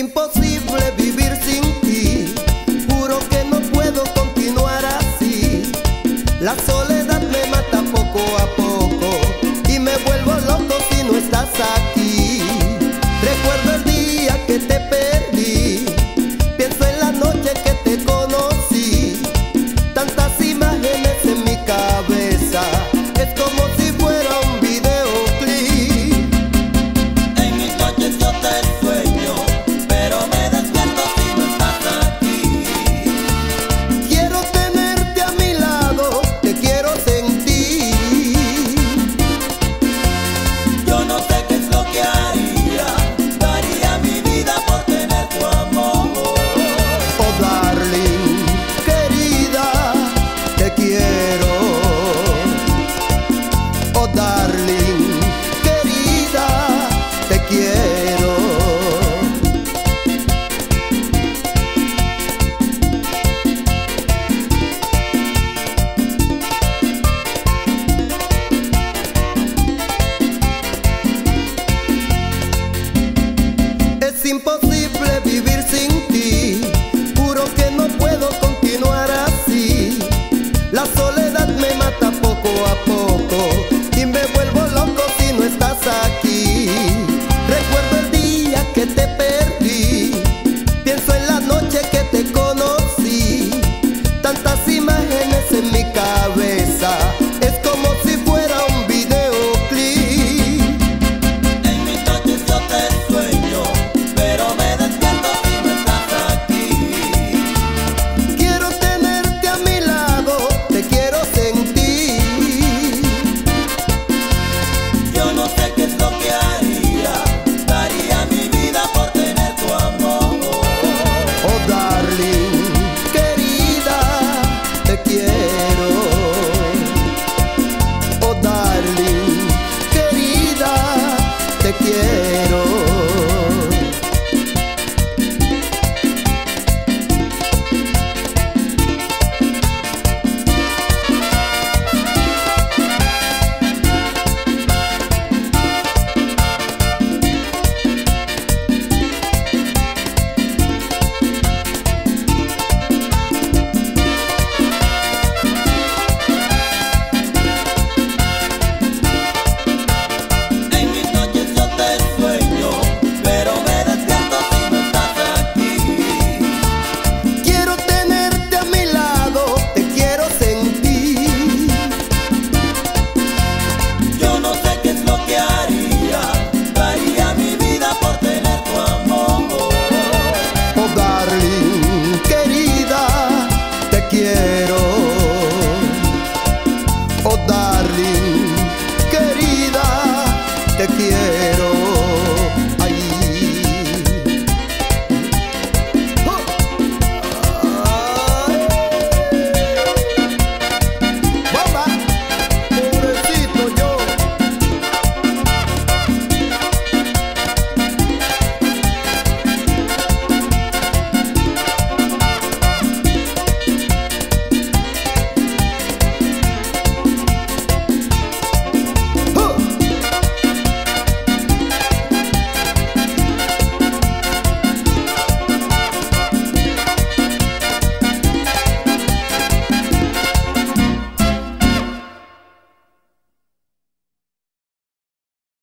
imposible vivir sin ti. Juro que no puedo continuar así. La soledad me mata poco a poco y me vuelvo loco si no estás aquí. Recuerdo el día que te perdí, pienso en la noche que te conocí. Tantas imágenes en mi cabeza, es como si fuera un videoclip. En mis noches yo te sueño, pero me despierto si no estás aquí. Quiero tenerte a mi lado, te quiero sentir. Yo no sé qué es lo que haría, daría mi vida por tener tu amor. Oh darling, querida, te quiero. Oh darling, querida, te quiero. Es imposible